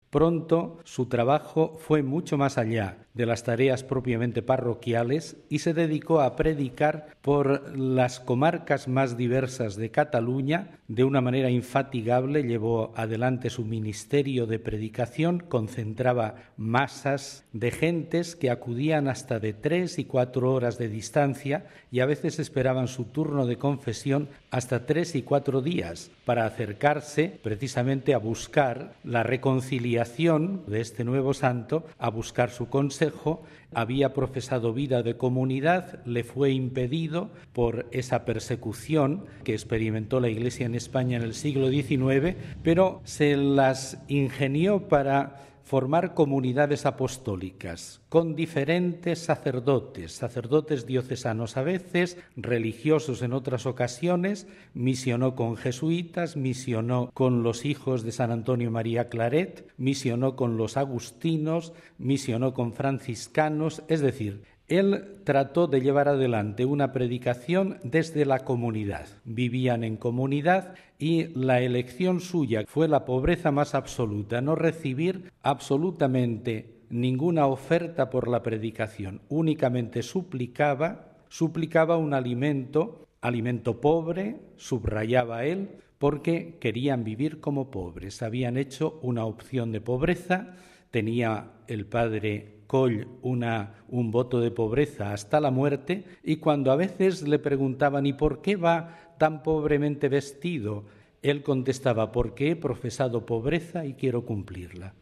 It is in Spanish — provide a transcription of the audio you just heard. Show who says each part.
Speaker 1: Pronto su trabajo fue mucho más allá de las tareas propiamente parroquiales y se dedicó a predicar por las comarcas más diversas de Cataluña. De una manera infatigable llevó adelante su ministerio de predicación, concentraba masas de gentes que acudían hasta de 3 y 4 horas de distancia y a veces esperaban su turno de confesión hasta 3 y 4 días para acercarse precisamente a buscar la reconciliación de este nuevo santo, a buscar su consejo. Había profesado vida de comunidad, le fue impedido por esa persecución que experimentó la Iglesia en España en el siglo XIX, pero se las ingenió para formar comunidades apostólicas con diferentes sacerdotes diocesanos a veces, religiosos en otras ocasiones, misionó con jesuitas, misionó con los hijos de San Antonio María Claret, misionó con los agustinos, misionó con franciscanos, es decir, él trató de llevar adelante una predicación desde la comunidad. Vivían en comunidad y la elección suya fue la pobreza más absoluta, no recibir absolutamente ninguna oferta por la predicación. Únicamente suplicaba un alimento pobre, subrayaba él, porque querían vivir como pobres. Habían hecho una opción de pobreza, tenía el padre Coll un voto de pobreza hasta la muerte, y cuando a veces le preguntaban ¿y por qué va tan pobremente vestido?, él contestaba: porque he profesado pobreza y quiero cumplirla.